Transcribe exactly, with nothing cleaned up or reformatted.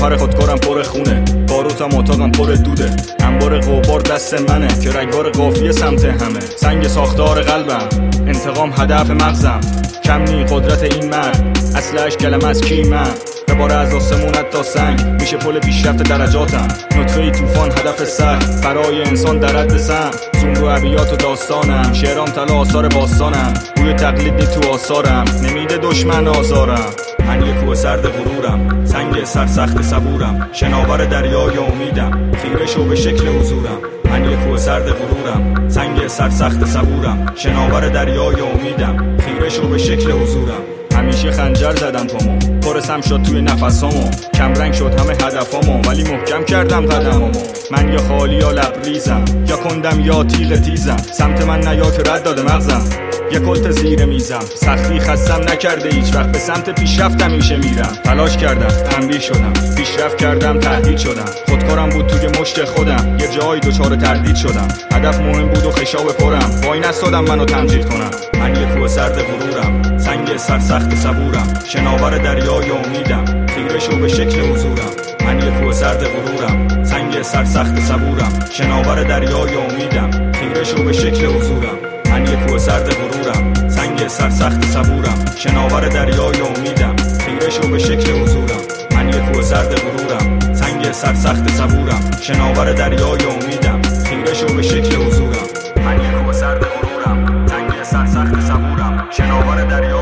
گوهر خودکارم پر خونه، باروتم اتاقم پر دوده، انبار غبار دست منه که رگبار قافیه سمت همه. سنگ ساختار قلبم، انتقام هدف مغزم، کم نی قدرت این مرد، اصلش کلمه از کیمم. بباره از آسمونت تا سنگ، میشه پل پیشرفت درجاتم، نطفه طوفان هدف سر، برای انسان در حد سم. زوم رو ابیات و داستانم، شعرام طلا آثار باستانم، بوی تقلید نی تو آثارم، نمیده دشمن آزارم. من یه کوه سرد غرورم، سنگ سرسخت صبورم، شناور دریای امیدم، خیره شو به شکل حضورم. من یه کوه سرد غرورم، سنگ سرسخت صبورم، شناور دریای امیدم، خیره شو به شکل حضورم. همیشه خنجر زدم پامو، پرسم شد توی نفسامو، کم رنگ شد همه هدفامو، ولی محکم کردم قدمامو. من یا خالی یا لبریزم، یا کندم یا تیغ تیزم، سمت من نیا که رد داده مغزم، یه کلت زیر میزم. سختی خستم نکرده هیچ وقت، به سمت پیشرفت همیشه میرم. تلاش کردم تنبیه شدم، پیشرفت کردم تهدید شدم، خودکارم بود توی مشت خودم، یه جایی دچار تردید شدم. هدف مهم بود و خشاب پرم، وای نستادم منو تمجید کنم. من یه کوه سرد غرورم، سنگ سرسخت صبورم، شناور دریای امیدم، خیره شو به شکل حضورم. من یه کوه سرد غرورم، سنگ سرسخت صبورم، شناور دریای امیدم، خیره شو به شکل حضورم. من یه کوه سرد غرورم، سنگ سرسخت صبورم، شناور دریای امیدم، خیره شو به شکل حضورم. من یه کوه سرد غرورم، سنگ سرسخت صبورم، شناور دریای امیدم، خیره شو به شکل حضورم. من یه کوه سرد غرورم، سنگ سرسخت صبورم، شناور دریای